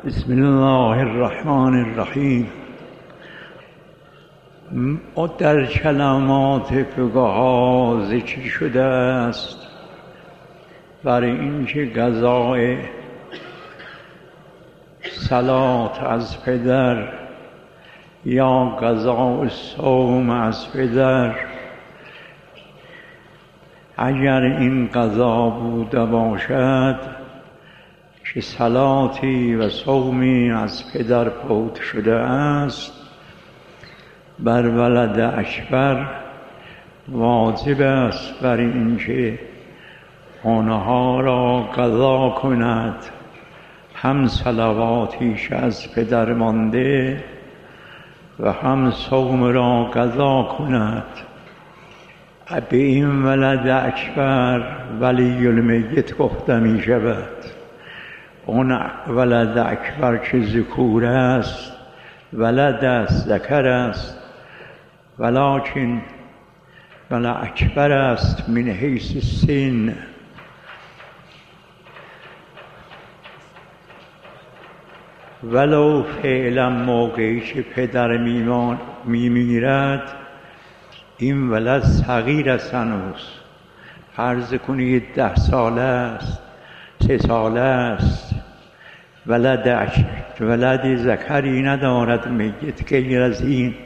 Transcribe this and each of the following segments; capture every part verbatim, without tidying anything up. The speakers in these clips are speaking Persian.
بسم الله الرحمن الرحیم. در کلمات فقها ذکر شده است برای اینکه قضای صلات از پدر یا قضای صوم از پدر، اگر این قضا بوده باشد که صلاتی و صومی از پدر فوت شده است، بر ولد اکبر واجب است بر اینکه آنها را قضا کند، هم صلواتیش از پدر مانده و هم صوم را قضا کند. به این ولد اکبر ولی المیت گفته می شود. اون ولد اکبر که ذکور است، ولد است، ذکر است، ولکن ولد اکبر است من حیث سن. ولو فعلا موقعی که پدر میمیرد این ولد صغیر است، هنوز فرض کنید ده ساله است، سه ساله است، ولد ولد ذکری ندارد میت غیر از این.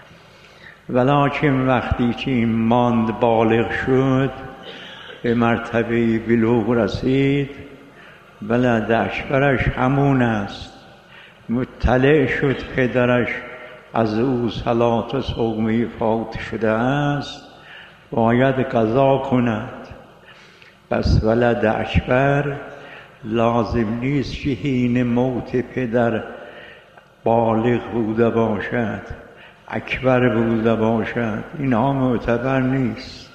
ولکن وقتی که این ماند بالغ شد، به مرتبه بلوغ رسید، ولد اکبرش همون است. مطلع شد پدرش از او صلات و صومی فوت شده است، باید قضا کند. پس ولد اکبر لازم نیست که حین موت پدر بالغ بوده باشد، اکبر بوده باشد، اینها معتبر نیست.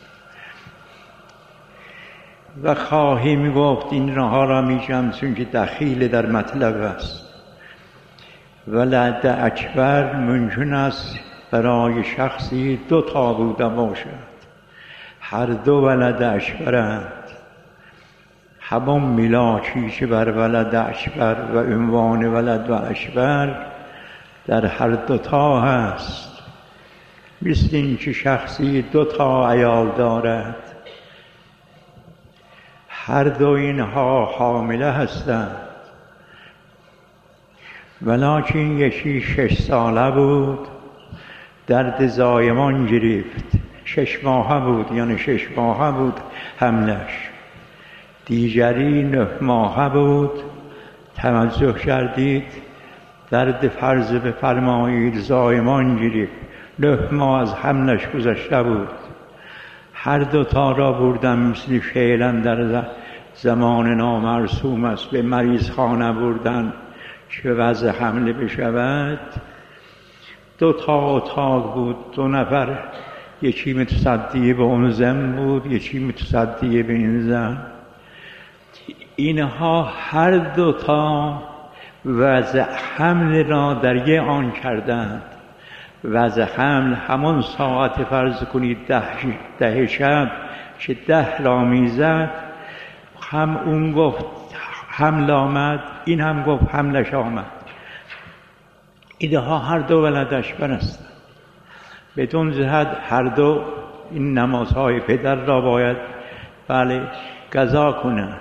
و خواهیم گفت اینها را میگم چون که دخیل در مطلب است. ولد اکبر ممکن است برای شخصی دو تا بوده باشد، هر دو ولد اکبرند. همون میلاکی که بر ولد اکبر و عنوان ولد و اکبر در هر دو تا هست. مثل این که شخصی دو تا عیال دارد، هر دو اینها حامله هستند، ولکن یکی شش ساله بود، درد زایمان گرفت، شش ماهه بود، یعنی شش ماهه بود حملش. دیگری نه ماهه بود، توجه کردید، درد فرض بفرمایید زایمان گرفت، نه ماه از حملش گذشته بود. هر دو تا را بردم، مثل فعلا در زمان نامرسوم است، به مریض خانه بردن که وضع حمله بشود. دو تا اتاق بود، دو نفر، یکی متصدی به اون زن بود، یکی متصدی به این زن. اینها هر دو تا وضع حمل را در یه آن کردند. وضع حمل همون ساعت فرض کنید ده, ده شب که ده را میزد، هم اون گفت حمل آمد، این هم گفت حملش آمد. اینها هر دو ولد اکبر هستند. بدون جهت هر دو این نمازهای پدر را باید بله قضا کنند.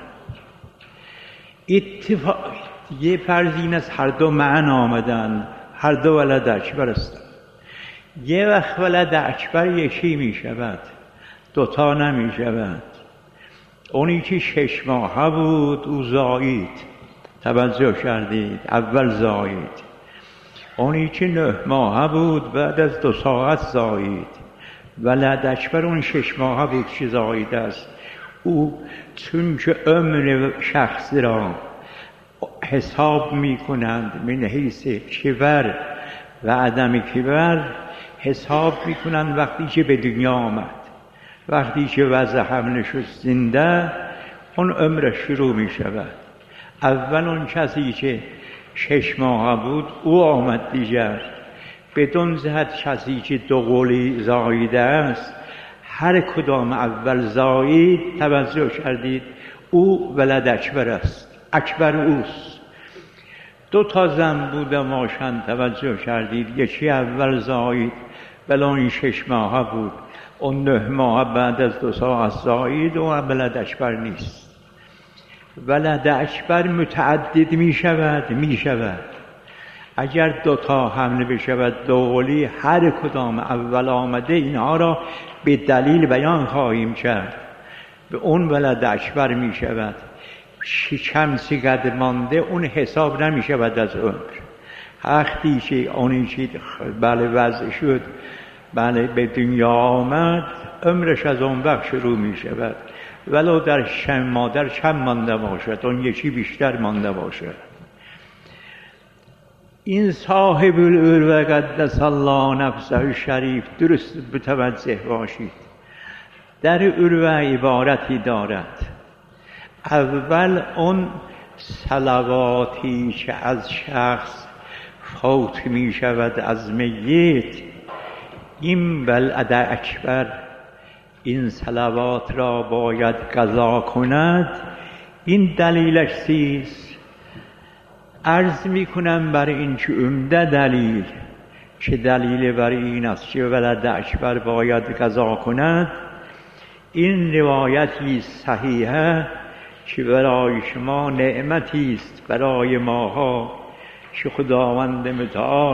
اتفاق یه فرض این است هر دو معن آمدن، هر دو ولد اکبر هستند. یه وقت ولد اکبر یکی می شود، دوتا نمی شود. اونی که شش ماهه بود او زایید، توجه کردید، اول زایید. اونی که نه ماهه بود بعد از دو ساعت زایید. ولد اکبر اون شش ماهه بود که زایید است. او چون که عمر شخص را حساب می کنند من حیث کبر و عدم کبر، حساب می کنند وقتی که به دنیا آمد. وقتی که وضع حملش زنده، اون عمرش شروع می شود. اول اون کسی که شش ماه بود او آمد دیگر. بدون جهت کسی که دو قولی زاییده است، هر کدام اول زایید، توجه کردید، او ولد اکبر است، اکبر اوست. دو تا زن بود ماشن، توجه کردید؟ یکی اول زایید بلا این شش ماه بود، اون نه ماه بعد از دو ساعت زایید و ولد اکبر نیست. ولد اکبر متعدد می شود می شود اگر دو تا حمل بشود دوقلی، هر کدام اول آمده اینها را به دلیل بیان خواهیم کرد، به اون ولد اکبر می شود. شکم سیگد مانده اون حساب نمی شود از عمر. وقتی که اونی که بله وضع شد، بله به دنیا آمد، عمرش از اون وقت شروع می شود، ولو در شم مادر کم مانده باشد، اون یکی بیشتر مانده باشد. این صاحب العروه قدس الله نفسه شریف، درست متوجه باشید، در عروه عبارتی دارد. اول اون صلواتی که از شخص فوت می شود از میت، این ولد اکبر این صلوات را باید قضا کند. این دلیلش چیست؟ عرض می کنم برای این که عمده دلیل که دلیل برای این است که ولد اکبر باید قضا کند، این روایتی صحیحه که برای شما نعمتی است، برای ماها که خداوند متعال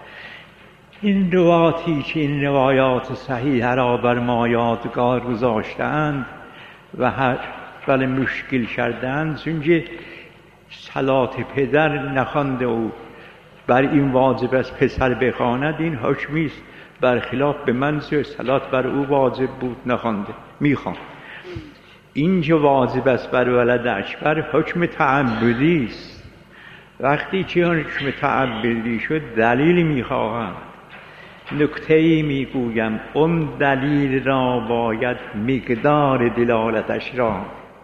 این روایاتی که این روایات صحیحه را بر ما یادگار گذاشتند و هر بله مشکل کردند، چون صلات پدر نخوانده او بر این واجب است پسر بخواند، این حکمی است برخلاف به منظور صلات بر او واجب بود نخوانده میخوان. این که واجب است بر ولد اکبر حکم تعبدی است. وقتی که حکم تعبدی شد دلیل میخواهم، نکته‌ای میگویم، اون دلیل را باید مقدار دلالتش را،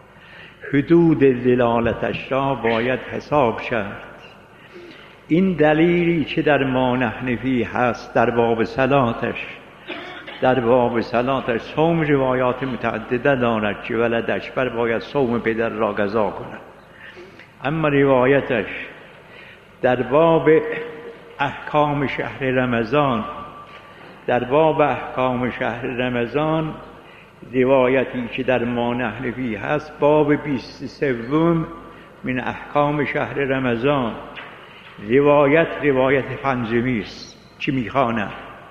حدود دلالتش را باید حساب کرد. این دلیلی که در ما نحنفی هست در باب صلاتش، در باب صلاتش صوم روایات متعدده دارد که ولد اکبر باید صوم پدر را قضا کند، اما روایتش در باب احکام شهر رمضان، در باب احکام شهر رمضان روایتی که در ما نحنفی هست، باب بیست و سوم من احکام شهر رمضان، روایت روایت پنجمی است که میخواند: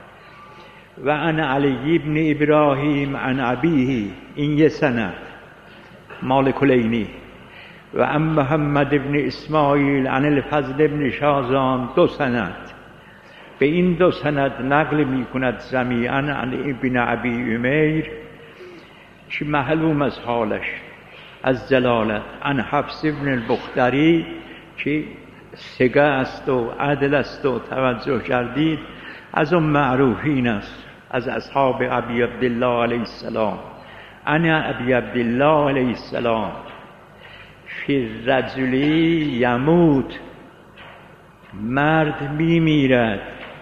و عن علی ابن ابراهیم عن ابیه، این یه سند مال کلینی، و عن محمد ابن اسماعیل عن الفضل ابن شازان، دو سند. به این دو سند نقل می کند جمیعاً عن ابن ابی امیر که معلوم از حالش از جلالت، عن حفص ابن البختری که ثقه است و عدل است و توجه کردید از اون معروفین است، از اصحاب ابی عبدالله علیه السلام. عن ابی عبدالله علیه السلام فی الرجل یموت، مرد میمیرد،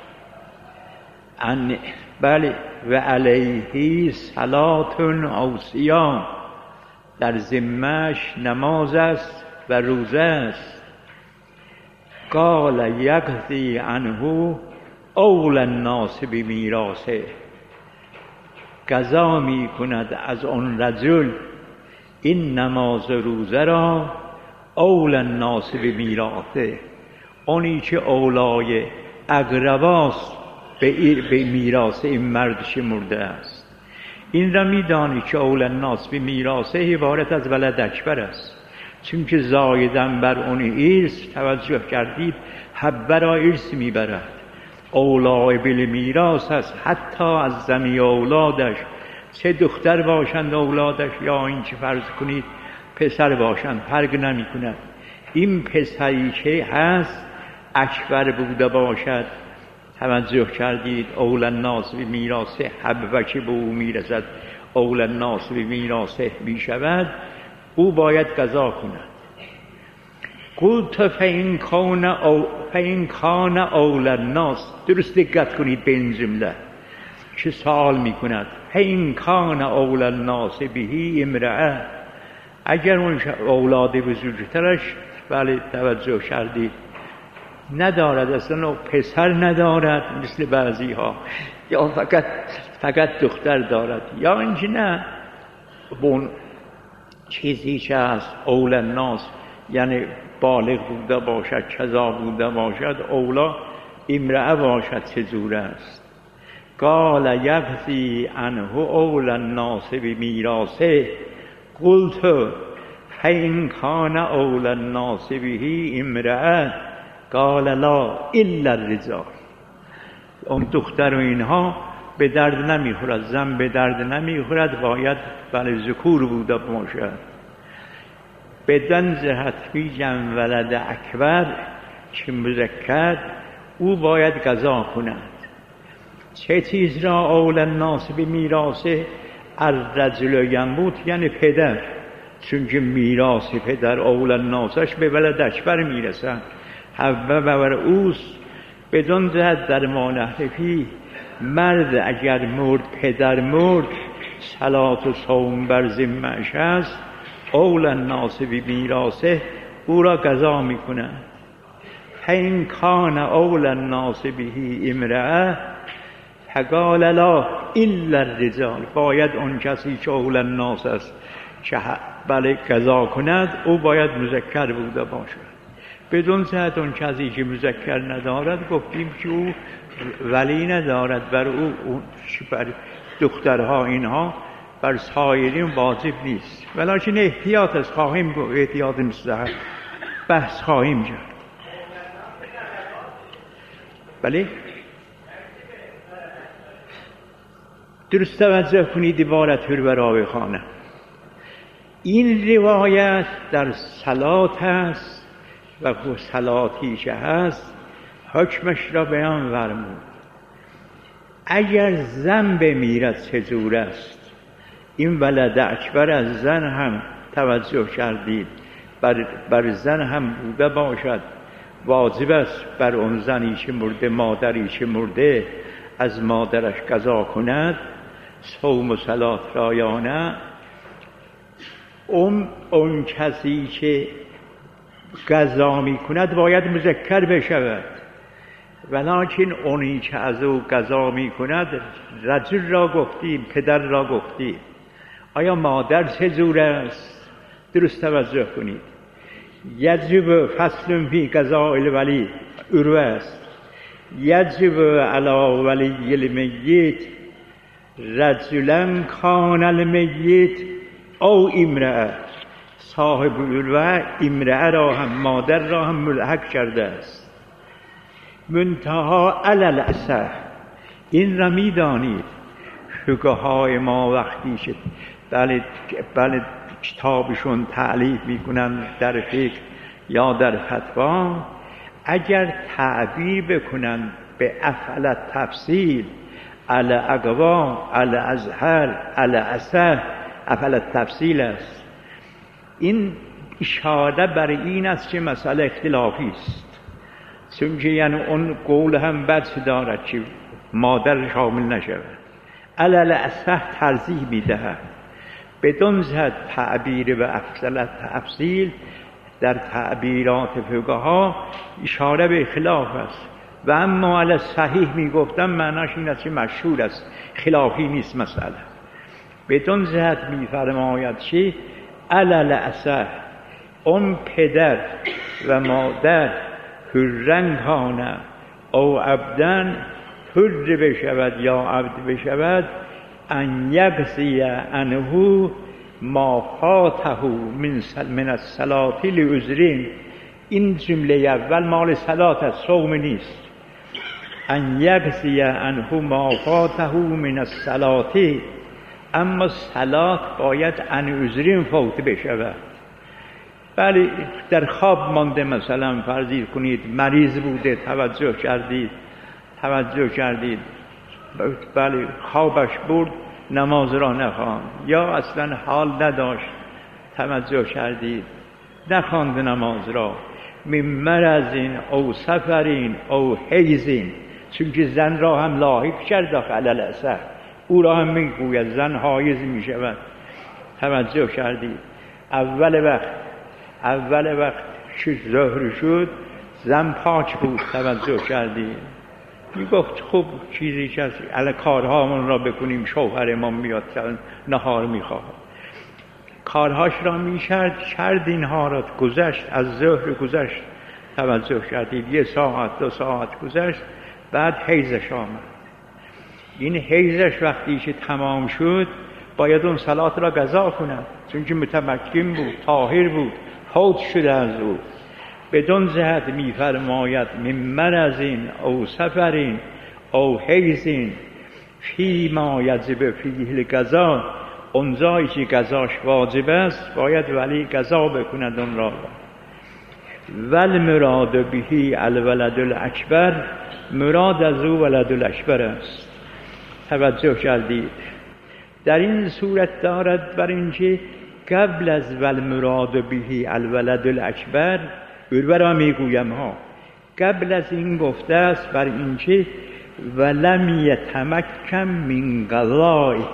ان بله و علیه صلات او صیام، در ذمه‌اش نماز است و روزه است. قال یقضی عنه اول الناس بمیراثه، قضا می کند از آن رجل این نماز روزه را اول الناس بمیراثه، اونی که اولای اقرباست به میراث این مرد شمرده است. این را میدانی که اول الناس به میراثه عبارت از ولد اکبر است، چون که زایدن بر اون ایرث، توجه کردید، حبه را ایرث میبرد، اولای بل میراث است، حتی از زمی اولادش، چه دختر باشند اولادش یا این چه فرض کنید پسر باشند، فرق نمی کند. این پسری که هست اکبر بوده باشد، توجه کردید، اول الناس به میراثه، حبه که به او میرسد اول الناس به میراثه میشود، او باید قضا کند. قلت فإن کان او فإن کان اول الناس، درست دقت کنید به این جمله که سوال میکند، فإن کان اول الناس به امرأه، اگر اون اولاد بزرگترش، بله توجه کردید، ندارد، اصلا پسر ندارد مثل بعضی ها، یا فقط فقط دختر دارد، یا اینکه نه اون چیزی که هست اول الناس یعنی بالغ بوده باشد، کذا بوده باشد، اولا امرأه باشد چه جور است. قال یقضی عنه اول الناس بمیراثه قلت فإن کان اول الناس به امرأه قال لا الا الرجال. اون دختر و اینها به درد نمیخورد، زن به درد نمیخورد، باید بله ذکور بوده باشد. بدن جهت میگن ولد اکبر که مذکر او باید قضا کند. چه چیز را اول الناس به میراثه الرجل یموت یعنی پدر، چون که میراث پدر اول الناسش به ولد اکبر میرسد، حوه بر اوست. بدون جهت در مانحرفی مرد اگر مرد پدر مرد صلات و صوم بر ذمه‌اش است، اول الناس به میراثه او را قضا میکند. فإن کان اول الناس به امرأه فقال لا الا الرجال. باید اون کسی که اول الناس است که بله قضا کند او باید مذکر بوده باشد. بدون جهت اون کسی که مذکر ندارد گفتیم که او ولی ندارد، بر او بر دخترها اینها بر سایرین واجب نیست، ولیکن احتیاط از خواهیم گفت، احتیاط مستحب بحث خواهیم کرد. بله درست توجه کنید عبارت رو را بخوانم. این روایت در صلات هست و صلاتی که هست حکمش را بیان فرمود. اگر زن بمیرد چه جور است؟ این ولد اکبر از زن هم توجه کردید، بر, بر زن هم بوده باشد، واجب است بر اون زنی که مرده، مادری که مرده از مادرش قضا کند صوم و صلات را یا نه. اون اون کسی که قضا می کند باید مذکر بشود، ولیکن اونی که از او قضا می کند رجل را گفتیم، پدر را گفتیم. آیا مادر چه جور است؟ درست توجه کنید. یجب فصل فی قضاء الولی عروه است. یجب علی ولی المیت رجلا کان المیت او امرأه. صاحب عروه امرأه را هم مادر را هم ملحق کرده است. منتها علی الاصح، این را می دانید فقهای ما وقتی شد بله بله کتابشون تعلیف میکنن در فقه یا در فتوا، اگر تعبیر بکنن به افعل تفصیل علی اقوا علی ازهر علی اصح، افعل تفصیل است. این اشاره بر این است که مسئله اختلافی است، چون که یعنی اون قول هم بچه دارد که مادر شامل نشود. علی الاصح ترجیح میدهد. بدون جهت تعبیر و افضل تفصیل در تعبیرات فقها اشاره به خلاف است، و اما علی صحیح میگفتم معناش این است که مشهور است، خلافی نیست مسئله. بدون جهت میفرماید که علی الاصح اون پدر و مادر حرن کانه او عبدن، حر بشود یا عبد بشود، ان یقضی عنه ما فاته من من الصلاة لعذرین. این جمله اول مال صلات است، صوم نیست. ان یقضی عنه ما فاته من الصلاة، اما صلات باید عن عذرین فوت بشود. بله در خواب مانده، مثلا فرض کنید مریض بوده، توجه کردید توجه کردید بله خوابش برد، نماز را نخواند، یا اصلا حال نداشت، توجه کردید نخواند نماز را، من مرضین او سفرین او حیزین، چون که زن را هم لاحق کرد داخل الاصح، او را هم میگوید زن حایض میشود. توجه کردید اول وقت اول وقت که ظهر شد زن پاک بود، توجه کردی؟ میگفت خوب چیزی از علی کارهامون را بکنیم، شوهرمان میاد نهار میخواه، کارهاش را میشرد، شرد اینها را گذشت، از ظهر گذشت، توجه کردید؟ یه ساعت دو ساعت گذشت، بعد حیضش آمد. این حیضش وقتی که تمام شد باید اون صلات را قضا کند، چون که متمکن بود، طاهر بود، فوت شده از او. بدون جهت میفرماید من مرضین او سفرین او حیضین فی ما یجب فیه القضا، اون جایی که قضاش واجب است باید ولی قضا بکند اون را. ول مراد بهی الولد الاکبر، مراد از او ولد الاکبر است. توجه کردید؟ در این صورت دارد بر اینکه قبل از ول مراد بهی الولد الاکبر، برورا میگویم ها، قبل از این گفته است بر اینکه ولم یتمکن من قضائه،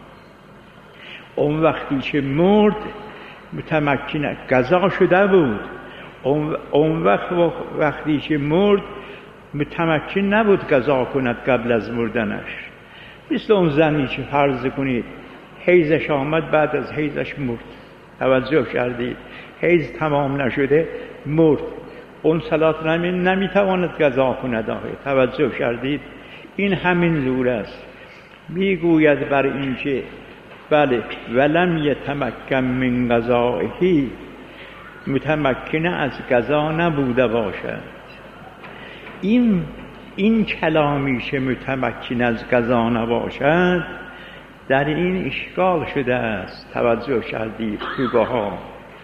اون وقتی که مرد متمکن قضا شده بود، اون وقت وقتی که مرد متمکن نبود قضا کند قبل از مردنش. مثل اون زنی که فرض کنید حیضش آمد، بعد از حیضش مرد، توجه کردید؟ حیض تمام نشده مرد، اون صلات نمی نمیتواند قضا کند. آخه توجه کردید؟ این همین زور است. میگوید بر این که بله ولم یتمکن من قضائه، متمکن از قضا نبوده باشد. این این کلامی که متمکن از قضا نباشد در این اشکال شده است. توجه کردید؟ فقها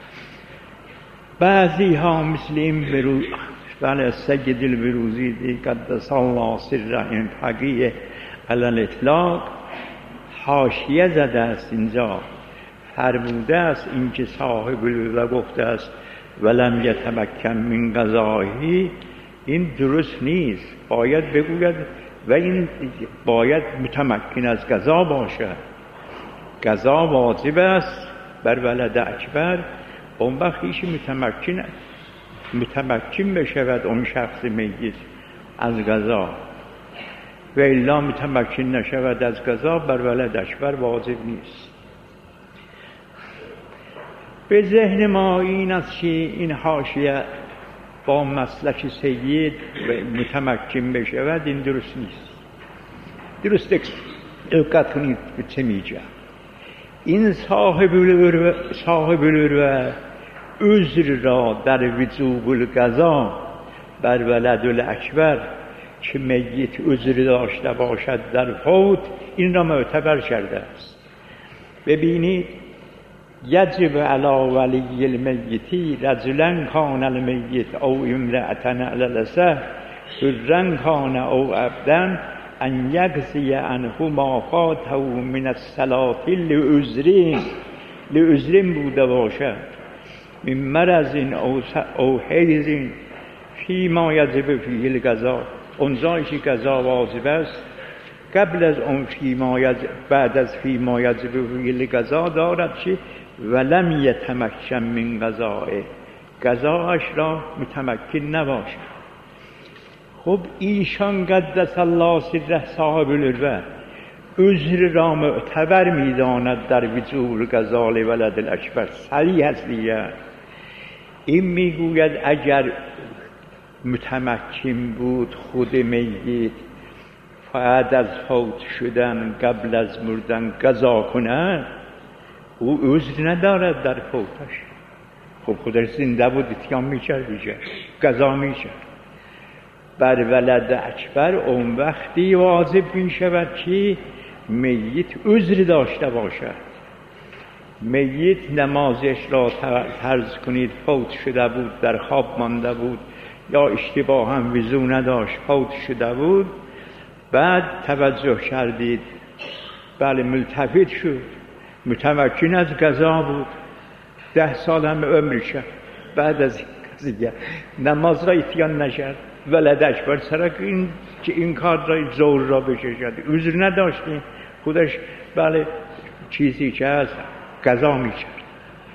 بعضی ها مثل این برو بله سید البروزی قدس الله سره این فقیه علی الاطلاق حاشیه زده است، اینجا فرموده است این که صاحب و گفته است ولم یتمکن من قضائه، این درست نیست. باید بگوید و این باید متمکن از قضا باشد، قضا واجب است بر ولد اکبر. اون وقت ایش متمکن متمکن بشود اون شخص میت از قضا، و الا متمکن نشود از قضا، بر ولد اکبر واجب نیست. به ذهن ما این است که این حاشیه با مسلک سید متمکن بشود، این درست نیست. درست دقت کنید به چه میگه. این صاحب العروه صاحب العروه عذر را در وجوب القضا بر ولد الاکبر که میت عذر داشته باشد در فوت، این را معتبر کرده است. ببینید یجب علی ولی المیتی رجلا کان المیت او امرأة علی الأصح حرا کان او عبدا ان یقضی عنه ما فاته من الصلاة لعذرین، لعذرین بوده باشد من مرض او او حیض فی ما یجب فیه القضا، اونجایی که قضا واجب است قبل از اون فی ما یجب، بعد از فی ما یجب فیه القضا دارد که ولم یتمکن من قضائه، قضاش را متمکن نباشد. خب ایشان قدس الله سره صاحب العروه عذر را معتبر میداند در وجوب قضا ولد الاکبر. صریح است دیگر. این میگوید اگر متمکن بود خود میت بعد از فوت شدن قبل از مردن قضا کند، او عذر ندارد در فوتش. خب خودش زنده بود اتیام میکرد بیشه قضا میکرد. بر ولد اکبر اون وقتی واجب میشود که میت عذر داشته باشد. میت نمازش را فرض کنید فوت شده بود، در خواب مانده بود یا اشتباه هم وضو نداشت فوت شده بود، بعد توجه کردید بله ملتفت شد، متمکن از قضا بود، ده سال هم عمرشه، بعد از این نماز را اتیان نشد، ولد اکبر سرک این که این کار را زور را بکشد، عذر نداشتیم خودش بله چیزی که از قضا میکرد.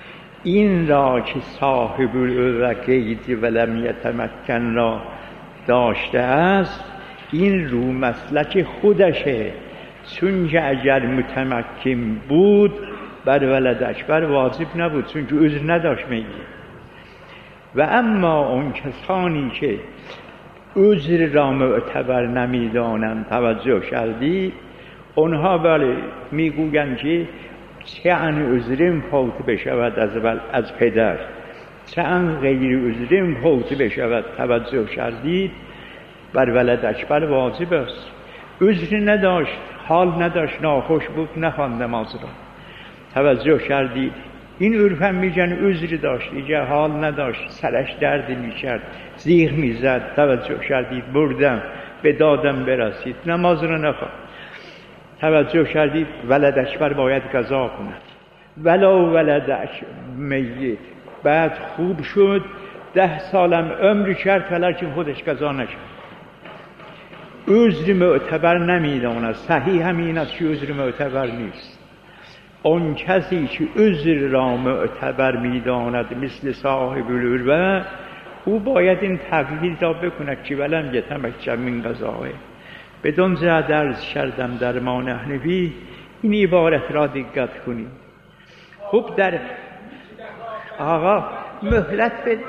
این را که صاحب القید ولم یتمکن را داشته است، این رو مسلک خودشه، چون که اگر متمکن بود بر ولد اکبر واجب نبود، چون که عذر نداشت میگه. و اما اون کسانی که عذر را معتبر نمیدانند توجه کردی، اونها بله میگویند که چه ان عذرم فوت بشود از, از پدر، چه ان غیر عذرم فوت بشود توجه کردید، بر ولد اکبر واجب است. عذر نداشت، حال نداشت، ناخوش بود، نخواند نماز را توجه کردید. این عرفم میگن عذر داشت، اینجا حال نداشت، سرش درد میکرد، زیغ میزد، توجه کردید، بردم به دادم برسید، نماز را نخواند. توجه کردید، ولد اکبر باید قضا کند، ولو ولد میت بعد خوب شد، ده سالم عمر کرد ولیکن خودش قضا نکرد. عذر معتبر نمیداند. صحیح همین است که عذر معتبر نیست. اون کسی که عذر را معتبر میداند مثل صاحب العروه، او باید این تقلید را بکند که ولم یتمکن من قضاه. بدون زیاده عرض کردم در ما نحنفی این عبارت را دقت کنید. خوب در آقا مهلت بده.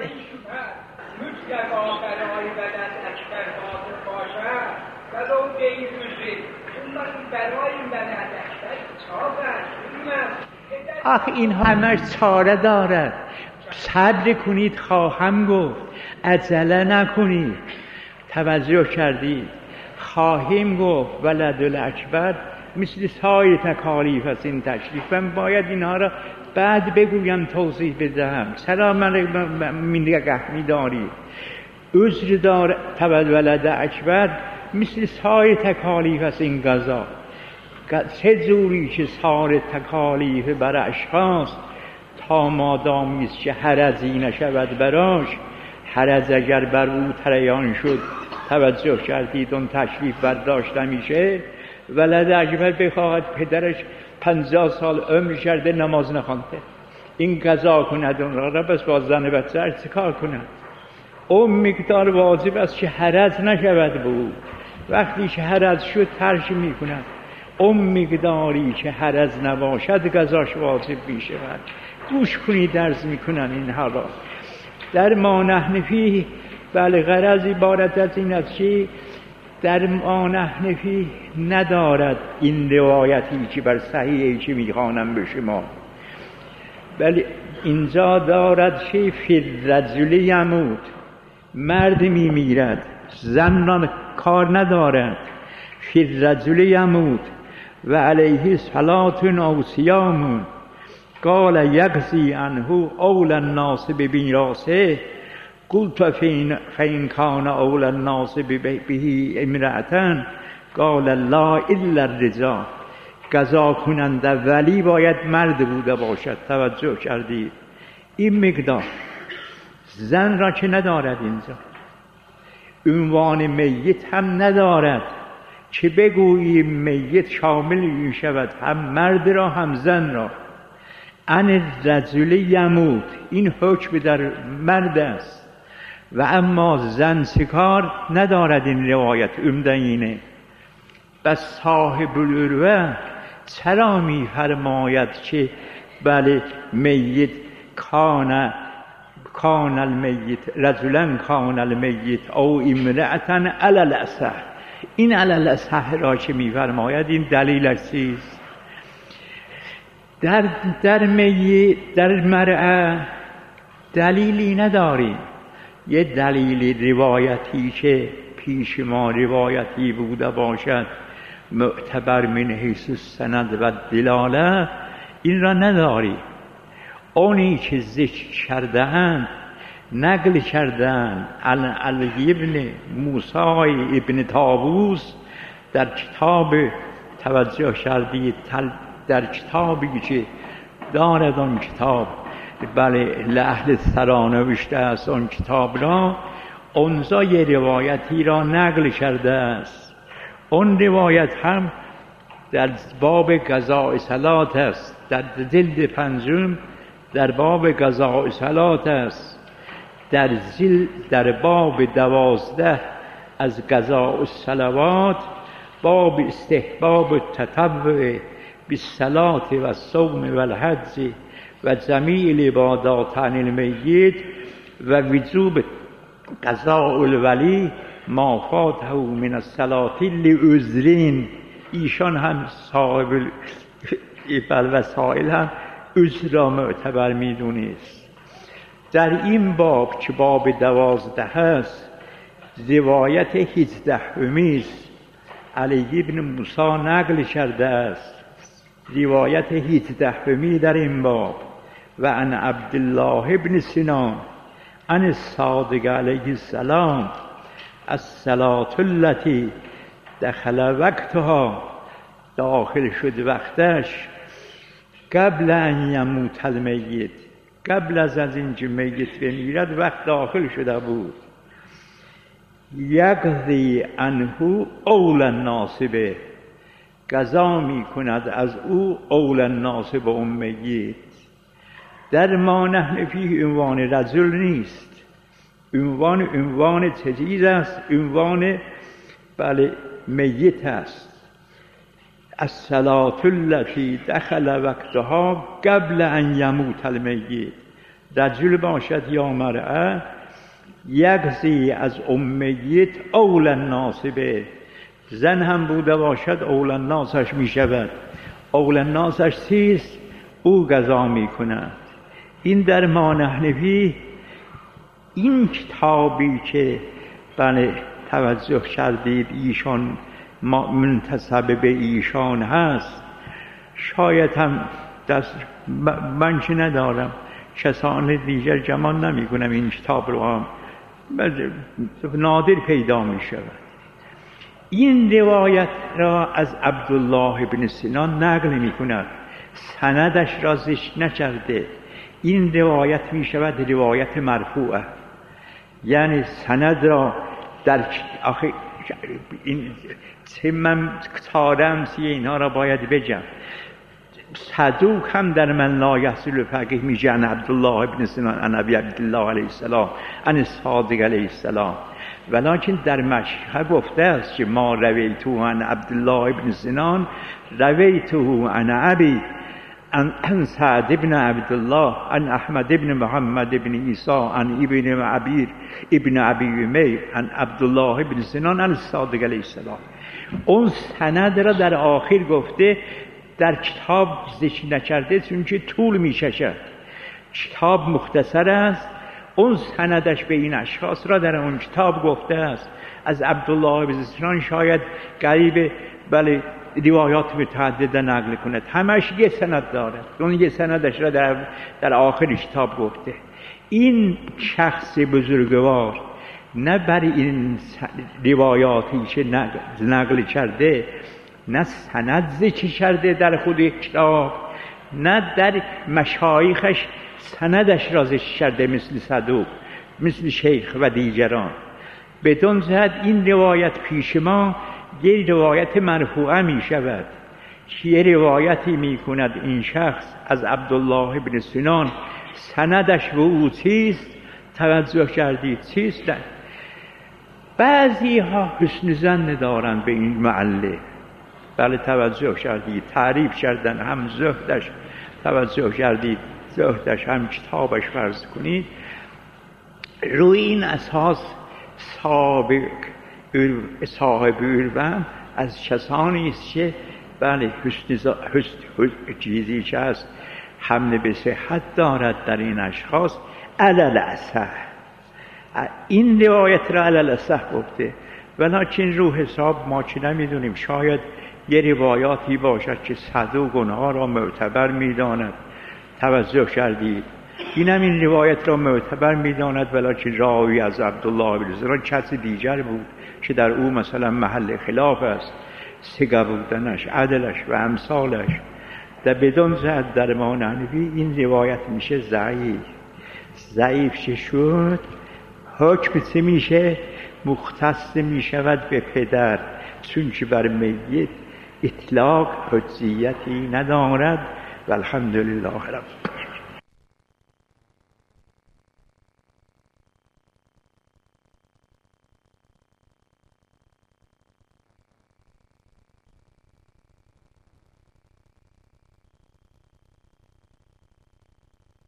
آخ این همش چاره دارد. صبر کنید خواهم گفت، عجله نکنید. توجه کردید؟ خواهیم گفت ولد الاکبر مثل سایر تکالیف است. این تشریف من باید اینها را بعد بگویم، توضیح بدهم. چرا من نگه می‌داری؟ عذر دار ولد اکبر مثل سایر تکالیف است این قضا. چه جوری که سایر تکالیف بر اشخاص تا مادامی است که حرجی نشود براش، حرج اگر بر او تریان شد توجه کردید اون تشریف برداشته میشه. ولد اکبر بخواهد پدرش پنجاه سال عمر کرده نماز نخوانده، این قضا کند اون را بس با زن بچه چه کار کند؟ اون مقدار واجب است که حرج نشود بود. وقتی که حرج شد ترک میکند. اون مقداری که حرج نباشد قضاش واجب میشود. گوش کنید درس میکنن این حالا در ما نحنفی. بله غرض عبارت از این است که در ما نحنفی ندارد این روایتی که بر صحیحی که میخوانم به شما، بله اینجا دارد که فی الرجل یموت، مرد میمیرد، زن را کار ندارد. فی الرجل یموت و علیه صلات او صیام، قال یقضی عنه اول الناس بمیراثه، قلت فین کان اول الناس به امرأة، قال لا الا الرجال. قضا کننده ولی باید مرد بوده باشد. توجه کردید؟ این مقدار زن را که ندارد، اینجا عنوان میت هم ندارد که بگوییم میت شامل می شود هم مرد را هم زن را. ان الرجل یموت، این حکم در مرد است و اما زن سکار ندارد. این روایت عمده اینه. بس صاحب العروه چرا می فرماید که بله میت کان کان المیت رجلا کان المیت او امرأة علی الاصح. این علی الاصح را که می فرماید این دلیلش چیست؟ در در میت در مرأة دلیلی نداریم. یه دلیل روایتی که پیش ما روایتی بوده باشد معتبر من حیث السند و دلاله، این را نداری. اونی که ذکر کرده‌اند نقل کردن علی ابن موسی ابن طاووس در کتاب، توجه کردید، در کتابی که دارد اون کتاب، بله لأهل الثری نوشته است اون کتاب را، اونجا یه روایتی را نقل کرده است. اون روایت هم در باب قضاء صلات است، در جلد پنجم در باب قضاء صلات است. در زیل در باب دوازده از قضاء الصلوات باب استحباب التطوع بالصلاة و الصوم و الحج و جمیع العبادات عن المیت و وجوب قضاء الولی ما فاته من الصلاة لعذرین. ایشان هم صاحب الوسائل هم عذر را معتبر میدونست. در این باب که باب دوازده هست روایت هجدهمی است، علی ابن موسی نقل کرده است. روایت هجدهمی در این باب و عن عبدالله ابن سینان عن الصادق علیه السلام الصلاة التي دخل وقتها، داخل شد وقتش، قبل ان یموت المیت، قبل از از اینکه میت بمیرد وقت داخل شده بود. یقضی عنه اول الناس به، قضا می کند از او اول الناس به اون میت. در ما نحن فیه عنوان رجل نیست، عنوان عنوان چیز است، عنوان بله میت است. الصلاة التي دخل وقتها قبل ان یموت المیت، رجل باشد یا مرأه، یقضی از امیت اول الناس به، زن هم بوده باشد اول الناسش می شود. اول الناسش چیست؟ او قضا می کند. این در ما نحن فیه، این کتابی که بله توجه کردید ایشان منتسب به ایشان هست، شاید هم دست من که ندارم، کسان دیگر جمان نمی کنم این کتاب رو هم نادر پیدا می شود. این روایت را از عبدالله بن سینان نقل می کند، سندش را ذکر نکرده. این روایت می شود روایت مرفوعه، یعنی سند را در آخه این چه من تارم سی اینها را باید بگم. صدوق هم در من لا یحصل فقیه میگه عن عبدالله ابن سینان عن ابی عبدالله علیه السلام عن الصادق علیه السلام، ولکن در مشهد گفته است که ما رویتو عن عبدالله ابن سینان رویتو عن ابی عن سعد ابن عبدالله عن احمد ابن محمد ابن عیسی عن ابن عبیر ابن عبی امیر عن عبدالله ابن سینان عن الصادق علیه السلام. اون سند را در آخر گفته، در کتاب ذکر نکرده چون که طول می‌کشد. کتاب مختصر است، اون سندش به این اشخاص را در اون کتاب گفته است. از عبدالله ابن سینان شاید قریب بله روایات متعدد نقل کند، همش یه سند دارد، اون یه سندش را در, در آخر کتاب گفته. این شخص بزرگوار نه بر این روایاتی که نقل کرده، نه سند ذکر کرده در خود کتاب، نه در مشایخش سندش را ذکر کرده مثل صدوق، مثل شیخ و دیگران. بدون جهت این روایت پیش ما یه روایت مرفوعه می شود که یه روایتی می کند این شخص از عبدالله ابن سینان، سندش به او چیست؟ توجه کردید چیست؟ بعضی ها حسن ظن دارن به این معله، بله توجه کردید، تعریف کردن هم زهدش، توجه کردید زهدش هم کتابش فرض کنید. روی این اساس سابق صاحب علم از کسانی است که بله حسن حسن چیزی که است حمل به صحت دارد در این اشخاص. علل اصح این روایت را علل اصح گفته، ولکن رو حساب ما چی نمیدونیم، شاید یه روایاتی باشد که صدوق اونها را معتبر میداند. توجه کردید این هم این روایت را معتبر میداند، ولکن راوی از عبدالله بن سینان کسی دیگر بود که در او مثلا محل خلاف است، ثقه بودنش، عدلش و امثالش. در بدون جهت در ما نحنفی این روایت میشه ضعیف. ضعیف چه شد؟ حکم چه میشه؟ مختص میشود به پدر، چون که بر میت اطلاق حجیتی ندارد. و الحمدلله رب